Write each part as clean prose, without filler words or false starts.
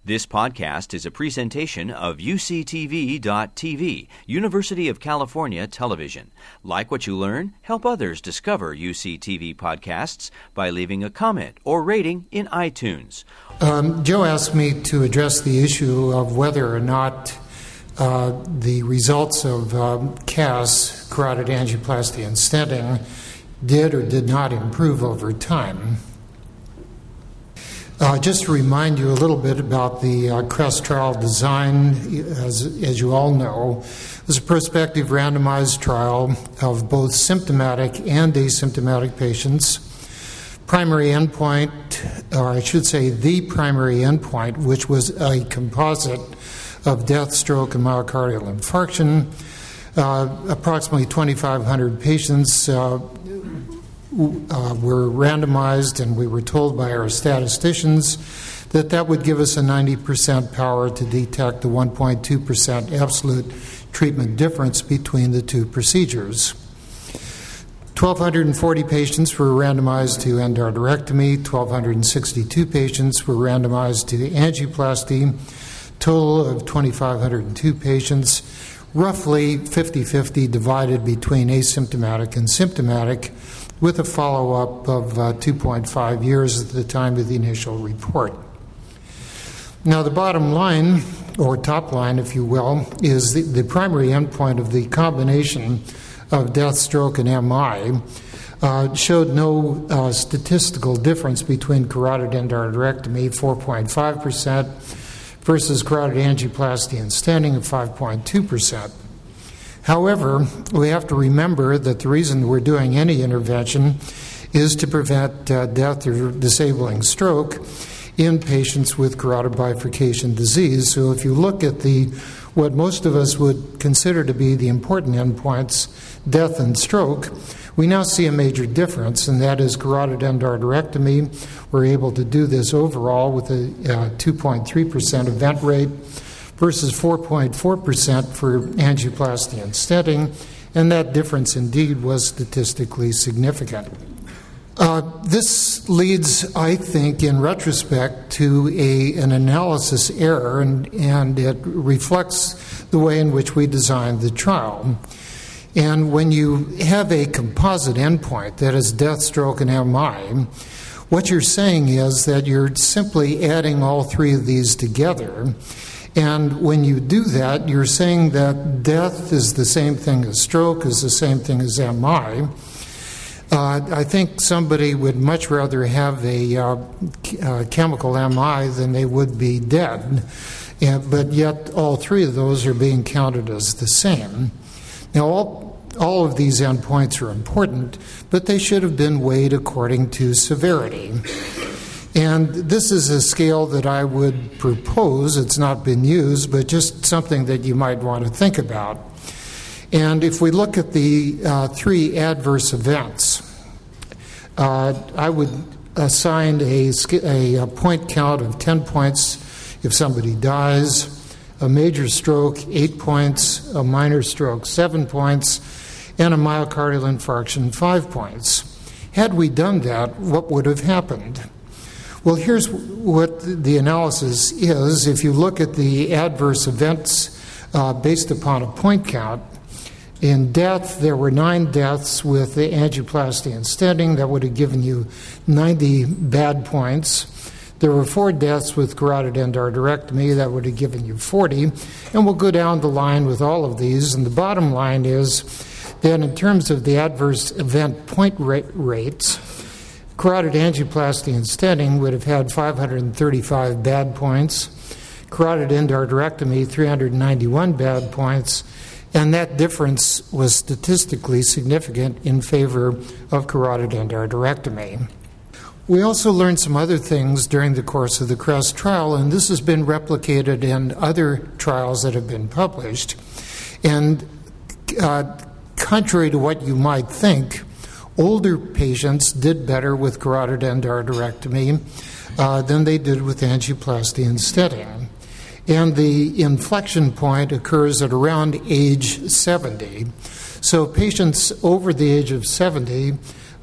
This podcast is a presentation of UCTV.tv, University of California Television. Like what you learn? Help others discover UCTV podcasts by leaving a comment or rating in iTunes. Joe asked me to address the issue of whether or not the results of CAS, carotid angioplasty and stenting, did or did not improve over time. Just to remind you a little bit about the CREST trial design, as you all know, it was a prospective randomized trial of both symptomatic and asymptomatic patients. Primary endpoint, or I should say the primary endpoint, which was a composite of death, stroke, and myocardial infarction. Approximately 2,500 patients were randomized, and we were told by our statisticians that would give us a 90% power to detect the 1.2% absolute treatment difference between the two procedures. 1,240 patients were randomized to endarterectomy, 1,262 patients were randomized to angioplasty, total of 2,502 patients, roughly 50-50 divided between asymptomatic and symptomatic, with a follow-up of 2.5 years at the time of the initial report. Now, the bottom line, or top line, if you will, is the primary endpoint of the combination of death, stroke, and MI showed no statistical difference between carotid endarterectomy, 4.5%, versus carotid angioplasty and stenting of 5.2%. However, we have to remember that the reason we're doing any intervention is to prevent death or disabling stroke in patients with carotid bifurcation disease. So if you look at what most of us would consider to be the important endpoints, death and stroke, we now see a major difference, and that is carotid endarterectomy. We're able to do this overall with a 2.3% event rate versus 4.4% for angioplasty and stenting, and that difference indeed was statistically significant. This leads, I think, in retrospect, to an analysis error, and it reflects the way in which we designed the trial. And when you have a composite endpoint, that is death, stroke, and MI, what you're saying is that you're simply adding all three of these together. And when you do that, you're saying that death is the same thing as stroke, is the same thing as MI. I think somebody would much rather have a chemical MI than they would be dead, but yet all three of those are being counted as the same. Now, all of these endpoints are important, but they should have been weighed according to severity. And this is a scale that I would propose. It's not been used, but just something that you might want to think about. And if we look at the three adverse events, I would assign a point count of 10 points if somebody dies, a major stroke 8 points, a minor stroke 7 points, and a myocardial infarction 5 points. Had we done that, what would have happened? Well, here's what the analysis is. If you look at the adverse events based upon a point count, in death, there were 9 deaths with the angioplasty and stenting. That would have given you 90 bad points. There were 4 deaths with carotid endarterectomy. That would have given you 40. And we'll go down the line with all of these. And the bottom line is that in terms of the adverse event point rates, carotid angioplasty and stenting would have had 535 bad points, carotid endarterectomy 391 bad points, and that difference was statistically significant in favor of carotid endarterectomy. We also learned some other things during the course of the CREST trial, and this has been replicated in other trials that have been published. And contrary to what you might think, older patients did better with carotid endarterectomy than they did with angioplasty and stenting. And the inflection point occurs at around age 70. So patients over the age of 70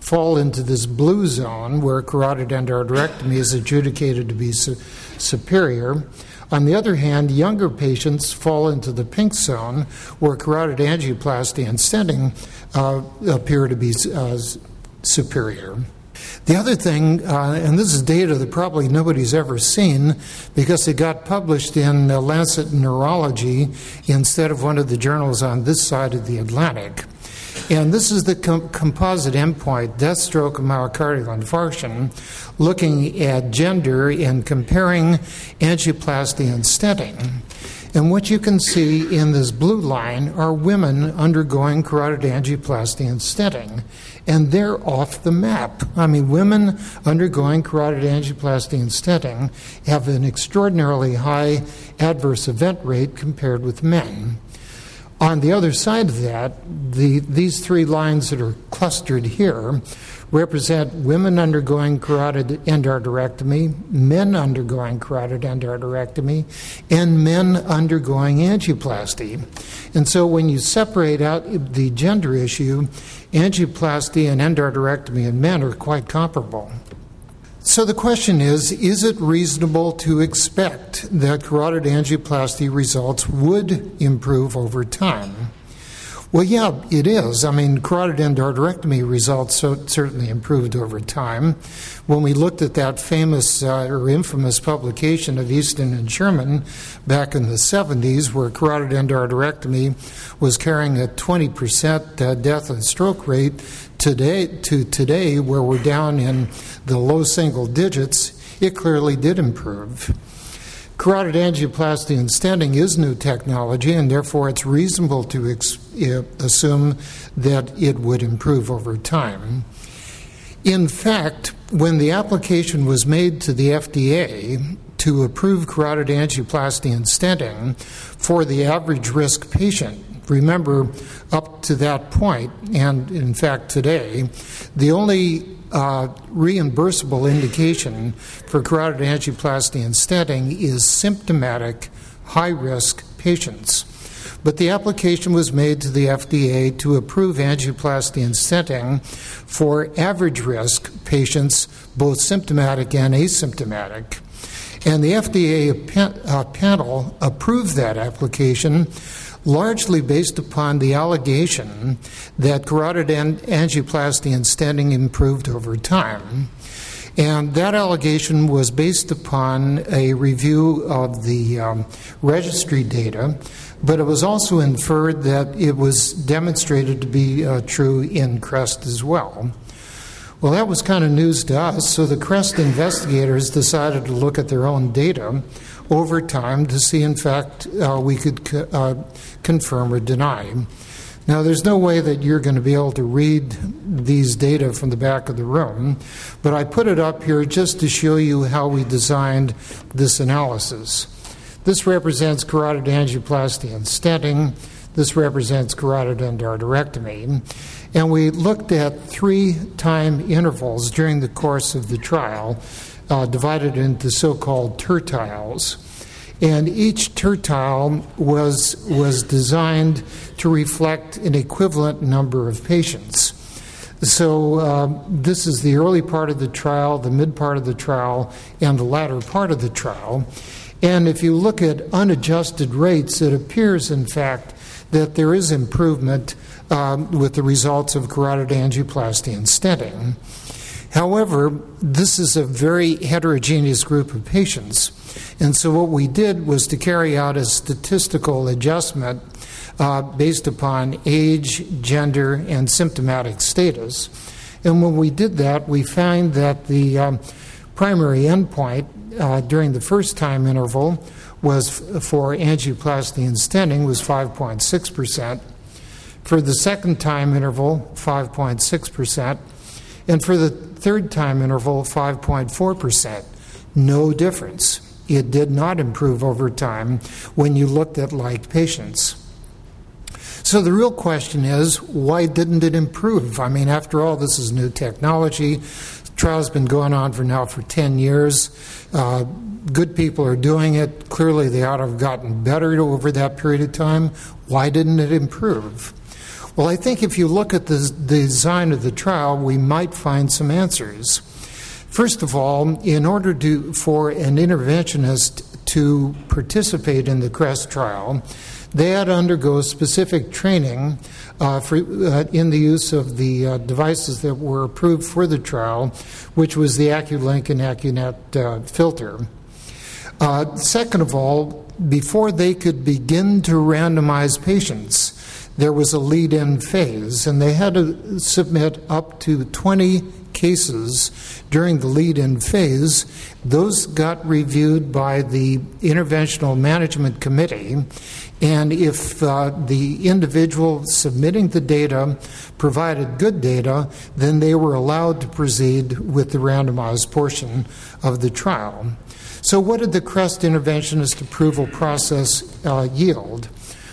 fall into this blue zone where carotid endarterectomy is adjudicated to be superior. On the other hand, younger patients fall into the pink zone where carotid angioplasty and stenting appear to be superior. The other thing, and this is data that probably nobody's ever seen because it got published in Lancet Neurology instead of one of the journals on this side of the Atlantic. And this is the composite endpoint, death, stroke, and myocardial infarction, looking at gender and comparing angioplasty and stenting. And what you can see in this blue line are women undergoing carotid angioplasty and stenting. And they're off the map. I mean, women undergoing carotid angioplasty and stenting have an extraordinarily high adverse event rate compared with men. On the other side of that, these three lines that are clustered here represent women undergoing carotid endarterectomy, men undergoing carotid endarterectomy, and men undergoing angioplasty. And so when you separate out the gender issue, angioplasty and endarterectomy in men are quite comparable. So the question is it reasonable to expect that carotid angioplasty results would improve over time? Well, yeah, it is. I mean, carotid endarterectomy results certainly improved over time. When we looked at that famous or infamous publication of Easton and Sherman back in the 70s, where carotid endarterectomy was carrying a 20% death and stroke rate, today, where we're down in the low single digits, it clearly did improve. Carotid angioplasty and stenting is new technology, and therefore it's reasonable to assume that it would improve over time. In fact, when the application was made to the FDA to approve carotid angioplasty and stenting for the average risk patient, remember, up to that point, and in fact today, the only reimbursable indication for carotid angioplasty and stenting is symptomatic high-risk patients. But the application was made to the FDA to approve angioplasty and stenting for average risk patients, both symptomatic and asymptomatic. And the FDA panel approved that application largely based upon the allegation that carotid angioplasty and stenting improved over time. And that allegation was based upon a review of the registry data, but it was also inferred that it was demonstrated to be true in CREST as well. Well, that was kind of news to us, so the CREST investigators decided to look at their own data over time to see, in fact, we could confirm or deny. Now, there's no way that you're going to be able to read these data from the back of the room, but I put it up here just to show you how we designed this analysis. This represents carotid angioplasty and stenting. This represents carotid endarterectomy. And we looked at 3 time intervals during the course of the trial, divided into so-called tertiles. And each tertile was designed to reflect an equivalent number of patients. So this is the early part of the trial, the mid part of the trial, and the latter part of the trial. And if you look at unadjusted rates, it appears, in fact, that there is improvement with the results of carotid angioplasty and stenting. However, this is a very heterogeneous group of patients. And so what we did was to carry out a statistical adjustment based upon age, gender, and symptomatic status. And when we did that, we found that the primary endpoint during the first time interval was for angioplasty and stenting was 5.6%. For the second time interval, 5.6%. And for the third time interval, 5.4%. No difference. It did not improve over time when you looked at like patients. So the real question is, why didn't it improve? I mean, after all, this is new technology. The trial's been going on for 10 years. Good people are doing it. Clearly, they ought to have gotten better over that period of time. Why didn't it improve? Well, I think if you look at the design of the trial, we might find some answers. First of all, in order for an interventionist to participate in the CREST trial, they had to undergo specific training in the use of the devices that were approved for the trial, which was the AccuLink and AccuNet filter. Second of all, before they could begin to randomize patients, there was a lead-in phase, and they had to submit up to 20 cases during the lead-in phase. Those got reviewed by the Interventional Management Committee, and if the individual submitting the data provided good data, then they were allowed to proceed with the randomized portion of the trial. So what did the CREST interventionist approval process yield?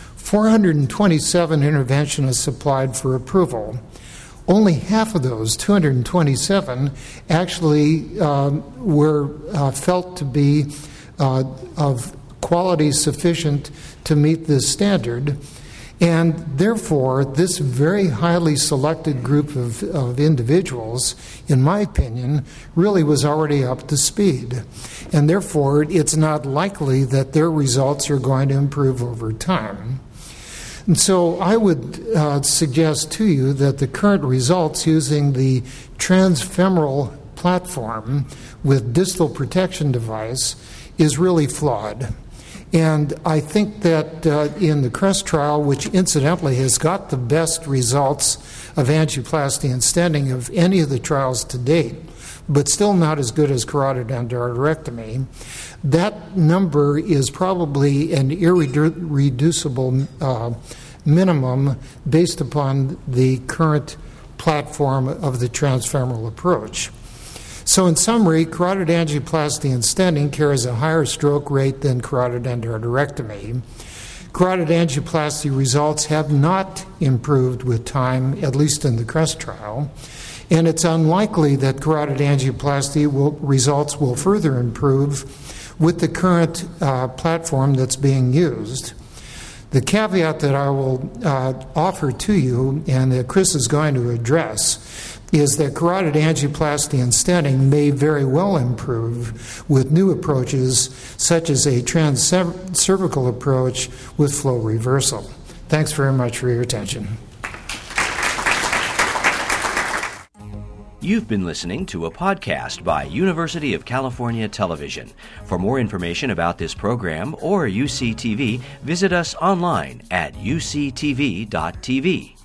427 interventionists applied for approval. Only half of those, 227, actually were felt to be of quality sufficient to meet this standard. And therefore, this very highly selected group of individuals, in my opinion, really was already up to speed. And therefore, it's not likely that their results are going to improve over time. And so I would suggest to you that the current results using the transfemoral platform with distal protection device is really flawed. And I think that in the CREST trial, which incidentally has got the best results of angioplasty and stenting of any of the trials to date, but still not as good as carotid endarterectomy, that number is probably an irreducible minimum based upon the current platform of the transfemoral approach. So in summary, carotid angioplasty and stenting carries a higher stroke rate than carotid endarterectomy. Carotid angioplasty results have not improved with time, at least in the CREST trial, and it's unlikely that carotid angioplasty results will further improve with the current platform that's being used. The caveat that I will offer to you, and that Chris is going to address, is that carotid angioplasty and stenting may very well improve with new approaches, such as a transcervical approach with flow reversal. Thanks very much for your attention. You've been listening to a podcast by University of California Television. For more information about this program or UCTV, visit us online at uctv.tv.